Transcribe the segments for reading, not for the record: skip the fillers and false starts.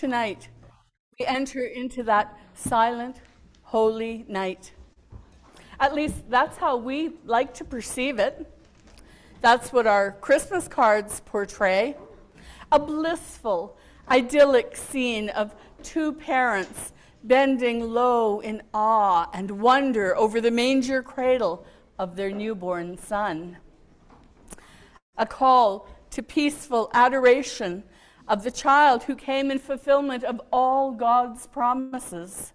Tonight, we enter into that silent, holy night. At least that's how we like to perceive it. That's what our Christmas cards portray. A blissful, idyllic scene of two parents bending low in awe and wonder over the manger cradle of their newborn son. A call to peaceful adoration of the child who came in fulfillment of all God's promises.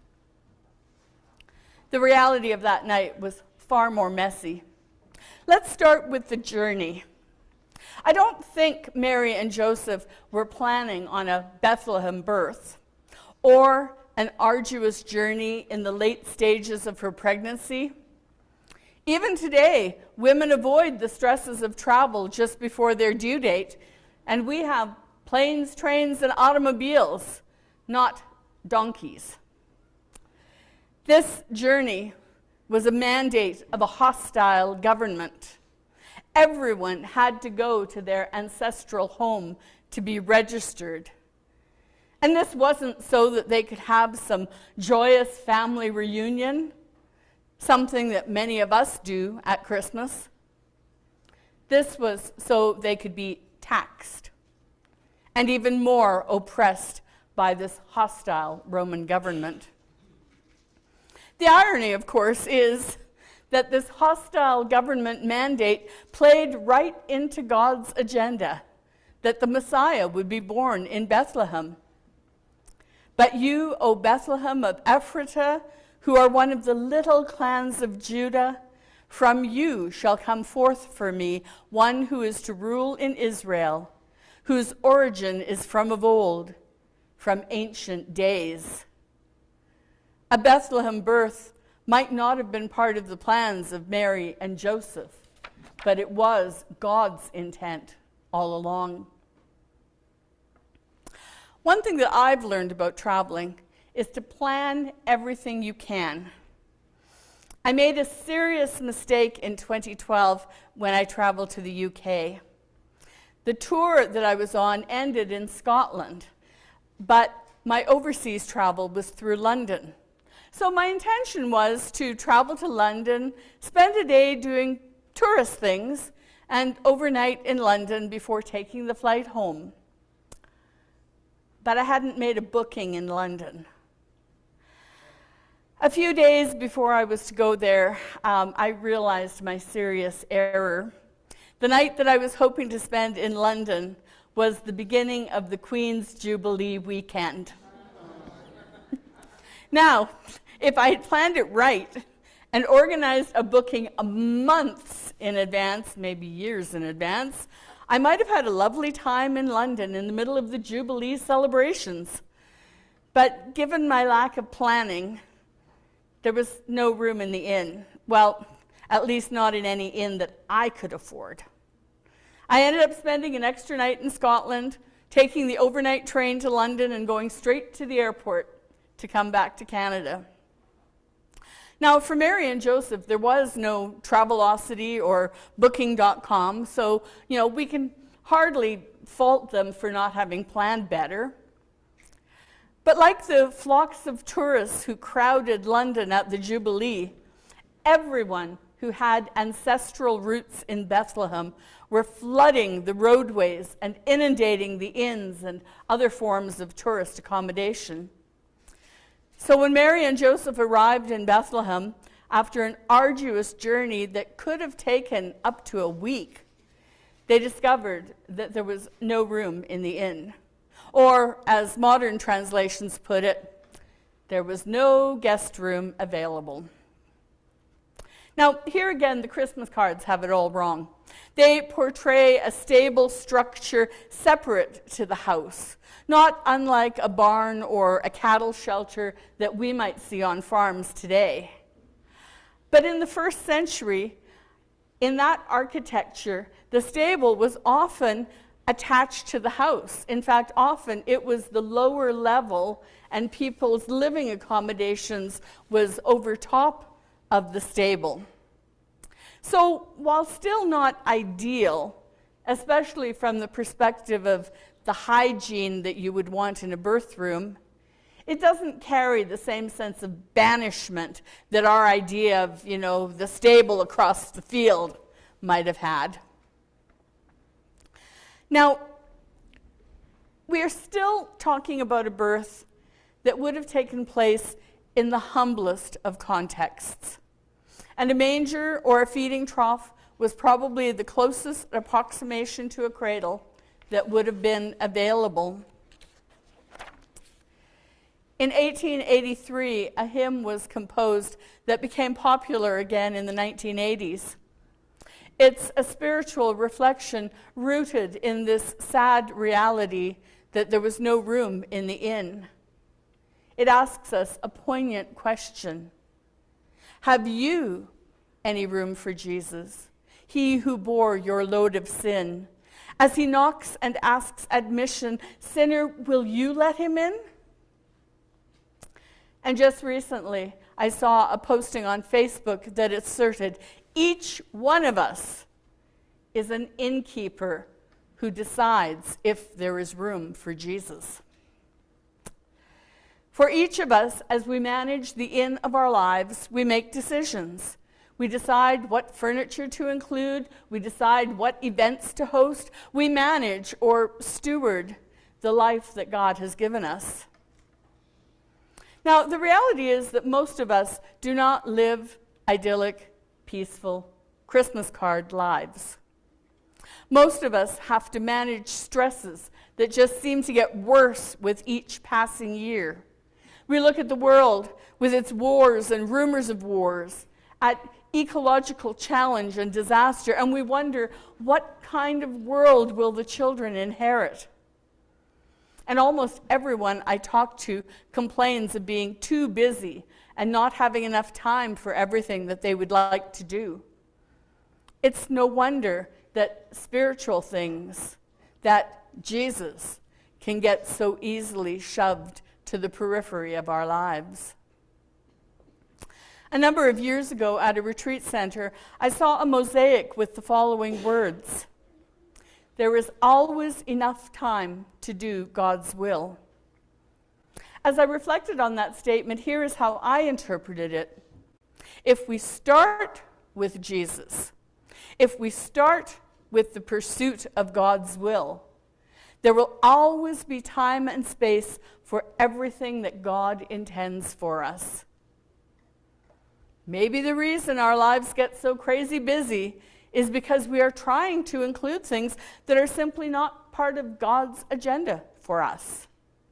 The reality of that night was far more messy. Let's start with the journey. I don't think Mary and Joseph were planning on a Bethlehem birth or an arduous journey in the late stages of her pregnancy. Even today, women avoid the stresses of travel just before their due date, and we have planes, trains, and automobiles, not donkeys. This journey was a mandate of a hostile government. Everyone had to go to their ancestral home to be registered. And this wasn't so that they could have some joyous family reunion, something that many of us do at Christmas. This was so they could be taxed and even more oppressed by this hostile Roman government. The irony, of course, is that this hostile government mandate played right into God's agenda, that the Messiah would be born in Bethlehem. But you, O Bethlehem of Ephratah, who are one of the little clans of Judah, from you shall come forth for me one who is to rule in Israel, whose origin is from of old, from ancient days. A Bethlehem birth might not have been part of the plans of Mary and Joseph, but it was God's intent all along. One thing that I've learned about traveling is to plan everything you can. I made a serious mistake in 2012 when I traveled to the UK. The tour that I was on ended in Scotland, but my overseas travel was through London. So my intention was to travel to London, spend a day doing tourist things, and overnight in London before taking the flight home. But I hadn't made a booking in London. A few days before I was to go there, I realized my serious error. The night that I was hoping to spend in London was the beginning of the Queen's Jubilee weekend. Now, if I had planned it right and organized a booking months in advance, maybe years in advance, I might have had a lovely time in London in the middle of the Jubilee celebrations. But given my lack of planning, there was no room in the inn. Well, at least not in any inn that I could afford. I ended up spending an extra night in Scotland, taking the overnight train to London and going straight to the airport to come back to Canada. Now, for Mary and Joseph, there was no Travelocity or Booking.com, so, we can hardly fault them for not having planned better. But like the flocks of tourists who crowded London at the Jubilee, everyone who had ancestral roots in Bethlehem were flooding the roadways and inundating the inns and other forms of tourist accommodation. So when Mary and Joseph arrived in Bethlehem, after an arduous journey that could have taken up to a week, they discovered that there was no room in the inn. Or, as modern translations put it, there was no guest room available. Now, here again, the Christmas cards have it all wrong. They portray a stable structure separate to the house, not unlike a barn or a cattle shelter that we might see on farms today. But in the first century, in that architecture, the stable was often attached to the house. In fact, often it was the lower level, and people's living accommodations was over top of the stable. So while still not ideal, especially from the perspective of the hygiene that you would want in a birth room. It doesn't carry the same sense of banishment that our idea of, the stable across the field might have had. Now, we are still talking about a birth that would have taken place in the humblest of contexts. And a manger or a feeding trough was probably the closest approximation to a cradle that would have been available. In 1883, a hymn was composed that became popular again in the 1980s. It's a spiritual reflection rooted in this sad reality that there was no room in the inn. It asks us a poignant question. Have you any room for Jesus, he who bore your load of sin? As he knocks and asks admission, sinner, will you let him in? And just recently, I saw a posting on Facebook that asserted, each one of us is an innkeeper who decides if there is room for Jesus. For each of us, as we manage the inn of our lives, we make decisions. We decide what furniture to include. We decide what events to host. We manage or steward the life that God has given us. Now, the reality is that most of us do not live idyllic, peaceful, Christmas card lives. Most of us have to manage stresses that just seem to get worse with each passing year. We look at the world with its wars and rumors of wars, at ecological challenge and disaster, and we wonder, what kind of world will the children inherit? And almost everyone I talk to complains of being too busy and not having enough time for everything that they would like to do. It's no wonder that spiritual things, that Jesus, can get so easily shoved to the periphery of our lives. A number of years ago at a retreat center, I saw a mosaic with the following words: there is always enough time to do God's will. As I reflected on that statement, here is how I interpreted it. If we start with Jesus, if we start with the pursuit of God's will, there will always be time and space for everything that God intends for us. Maybe the reason our lives get so crazy busy is because we are trying to include things that are simply not part of God's agenda for us.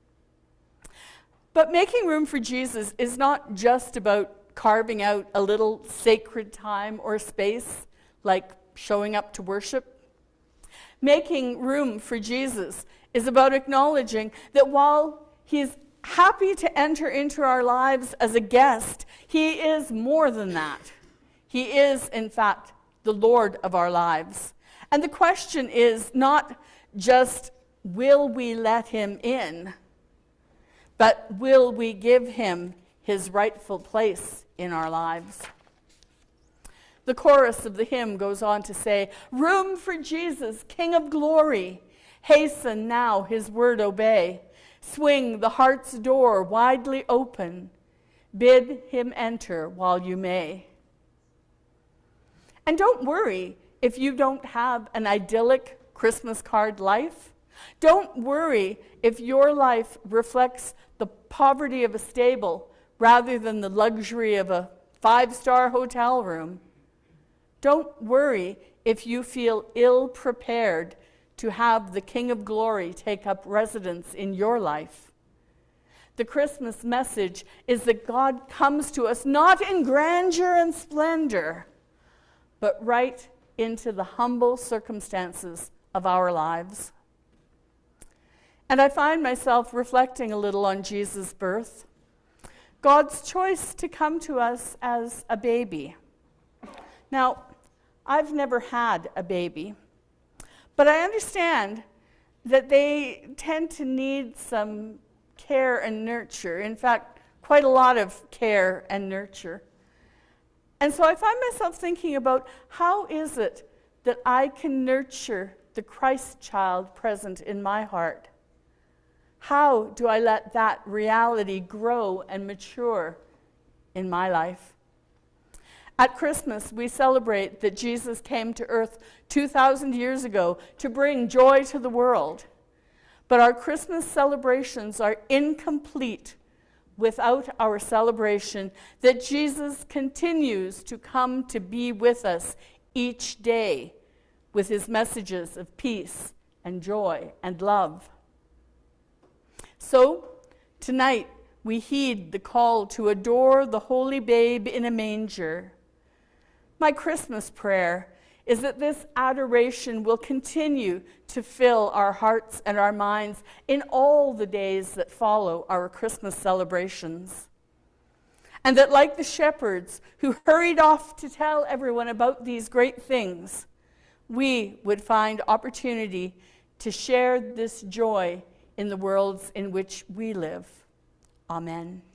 But making room for Jesus is not just about carving out a little sacred time or space, like showing up to worship. Making room for Jesus is about acknowledging that while he is happy to enter into our lives as a guest, he is more than that. He is, in fact, the Lord of our lives. And the question is not just, will we let him in, but will we give him his rightful place in our lives? The chorus of the hymn goes on to say, room for Jesus, King of glory. Hasten now, his word obey. Swing the heart's door widely open. Bid him enter while you may. And don't worry if you don't have an idyllic Christmas card life. Don't worry if your life reflects the poverty of a stable rather than the luxury of a 5-star hotel room. Don't worry if you feel ill-prepared to have the King of Glory take up residence in your life. The Christmas message is that God comes to us not in grandeur and splendor, but right into the humble circumstances of our lives. And I find myself reflecting a little on Jesus' birth, God's choice to come to us as a baby. Now, I've never had a baby, but I understand that they tend to need some care and nurture. In fact, quite a lot of care and nurture. And so I find myself thinking about, how is it that I can nurture the Christ child present in my heart? How do I let that reality grow and mature in my life? At Christmas, we celebrate that Jesus came to earth 2,000 years ago to bring joy to the world. But our Christmas celebrations are incomplete without our celebration that Jesus continues to come to be with us each day with his messages of peace and joy and love. So, tonight we heed the call to adore the holy babe in a manger. My Christmas prayer is that this adoration will continue to fill our hearts and our minds in all the days that follow our Christmas celebrations. And that like the shepherds who hurried off to tell everyone about these great things, we would find opportunity to share this joy in the worlds in which we live. Amen.